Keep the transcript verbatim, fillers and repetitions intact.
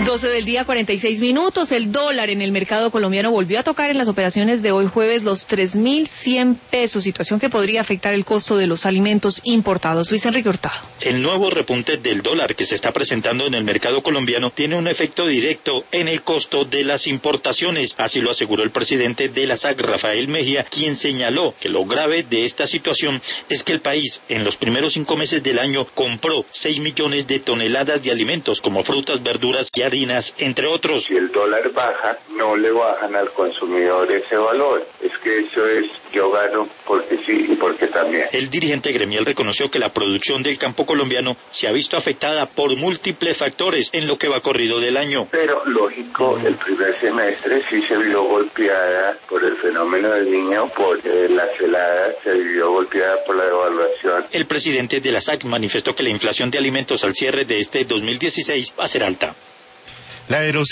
doce del día, cuarenta y seis minutos. El dólar en el mercado colombiano volvió a tocar en las operaciones de hoy jueves los tres mil cien pesos, situación que podría afectar el costo de los alimentos importados. Luis Enrique Hurtado. El nuevo repunte del dólar que se está presentando en el mercado colombiano tiene un efecto directo en el costo de las importaciones. Así lo aseguró el presidente de la S A C, Rafael Mejía, quien señaló que lo grave de esta situación es que el país en los primeros cinco meses del año compró seis millones de toneladas de alimentos como frutas, verduras y harinas, entre otros. Si el dólar baja, no le bajan al consumidor ese valor. Es que eso es, yo gano porque sí y porque también. El dirigente gremial reconoció que la producción del campo colombiano se ha visto afectada por múltiples factores en lo que va corrido del año. Pero lógico, el primer semestre sí se vio golpeada por el fenómeno del Niño, por eh, las heladas, se vio golpeada por la devaluación. El presidente de la S A C manifestó que la inflación de alimentos al cierre de este dos mil dieciséis va a ser alta. La